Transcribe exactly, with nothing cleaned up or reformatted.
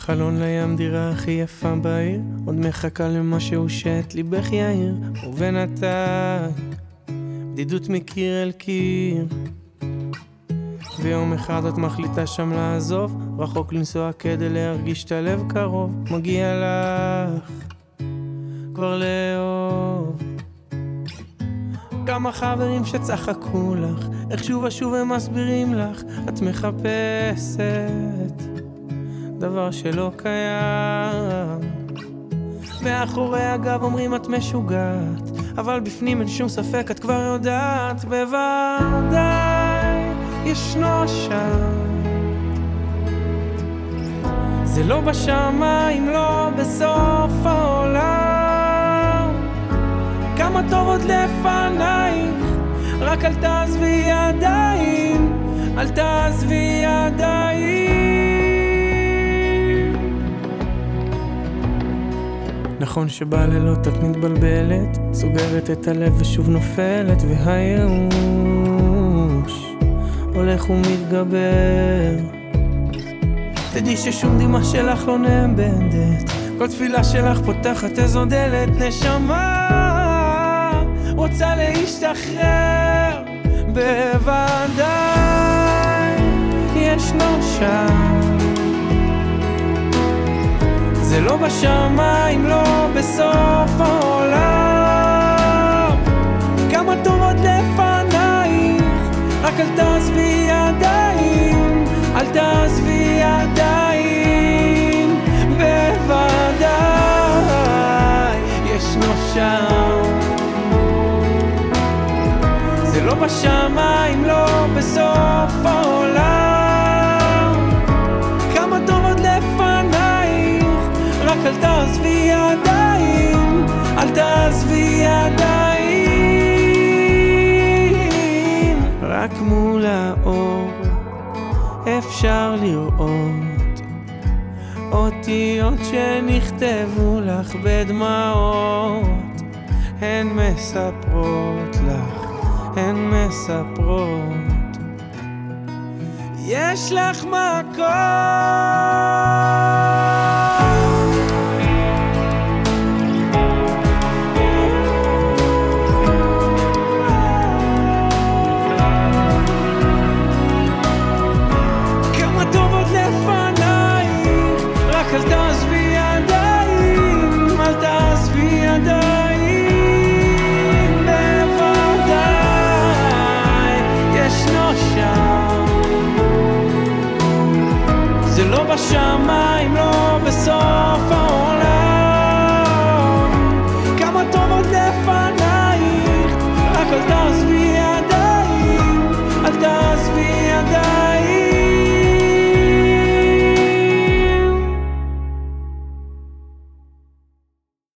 חלון לים, דירה הכי יפה בעיר, עוד מחכה למשהו שאת ליבך יאיר. ובינתיים בדידות מקיר אל קיר, ויום אחד את מחליטה שם לעזוב, רחוק לנסוע כדי להרגיש את הלב קרוב. מגיע לך כבר לאהוב כמה חברים שצחקו לך, איך שוב ושוב הם מסבירים לך, את מחפשת דבר שלא קיים. מאחורי הגב אומרים את משוגעת, אבל בפנים אין שום ספק, את כבר יודעת בוודאי ישנו שם. זה לא בשמיים, לא בסוף העולם, כמה טוב עוד לפנייך, רק אל תעזבי ידיים, אל תעזבי ידיים. נכון שבלילות את מתבלבלת, סוגרת את הלב ושוב נופלת, והייאוש הולך ומתגבר. תדעי ששום דמעה שלך לא נאבדת, כל תפילה שלך פותחת איזו דלת. נשמה רוצה להשתחרר, בוודאי ישנו שם. זה לא בשמיים, לא בסוף העולם, כמה טוב עוד לפנייך, רק אל תעזבי ידיים, אל תעזבי ידיים. בוודאי ישנו שם. זה לא בשמיים, לא בסוף העולם, כמה טוב עוד לפנייך, רק אל תעזבי ידיים, אל תעזבי ידיים. רק מול האור אפשר לראות אותיות שנכתבו לך בדמעות, הן מספרות לך, הן מספרות יש לך מקום. אל תעזבי ידיים, אל תעזבי ידיים. בוודאי ישנו שם. זה לא בשמיים, לא בסוף